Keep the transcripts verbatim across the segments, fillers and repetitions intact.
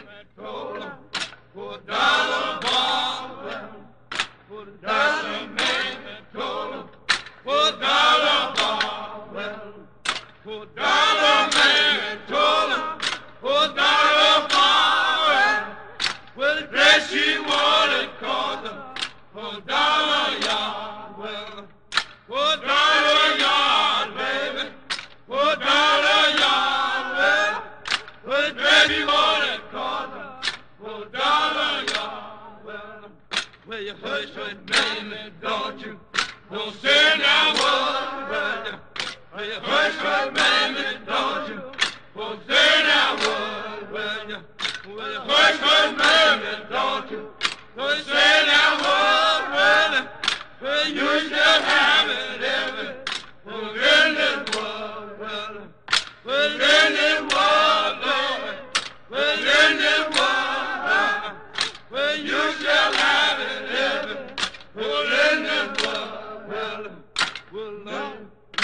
told her, for a dollar bar. For a dollar man told her, for a dollar bar. For a dollar man told her, for a dollar bar. Well, the dress she wanted cost her for a dollar yard. Well, for a dollar yard, baby, for a dollar yard. Well, well, the dress she wanted cost her for a dollar yard. Well, well, you hush, hush, baby, don't you? Don't say now what? Well, you, well, you hush, hush, baby, don't you? Don't say now what? Well, you, well, you hush, hush, baby, don't you? Don't say now what? Well, well, you shall have it every well, in this world. Well, well, in this world, Lord. Well, in this world. Well, you shall have it every well, in this world. Well, well, Lord,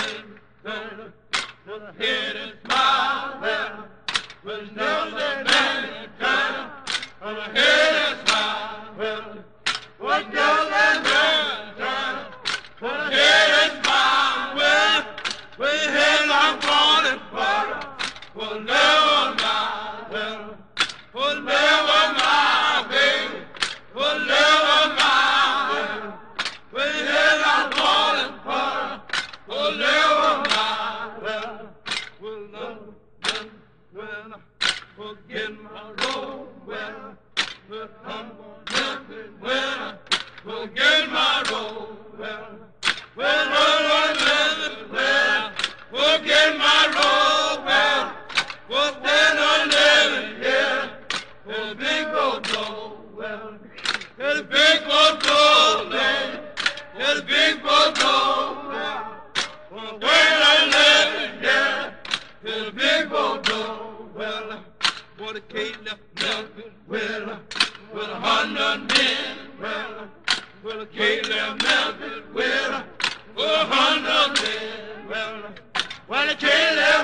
well, well, the head and smile. Well, well, never the man turn on the head and smile. Well, what does that man turn on the head and smile? Well, well, head like falling butter. Well, never mind. Well, well, never mind, baby. Well, never mind. Well, well, head like falling butter. Well, never mind. Well, well, no, well, well, forget my road. Well, well, I'm gonna well, forget my road. Well, well, well, well, well, forget my road. Well, well, then I'm living here. Well, the big boat door. Well, yeah, the big boat door, man. Yeah, the big boat door. Well, well, when I'm living here. Yeah, the big boat door. Well, what a cake left melted. Well, well, a hundred men. Well, well, a cake left melted. Well, well, a hundred men. Well, well, a cake left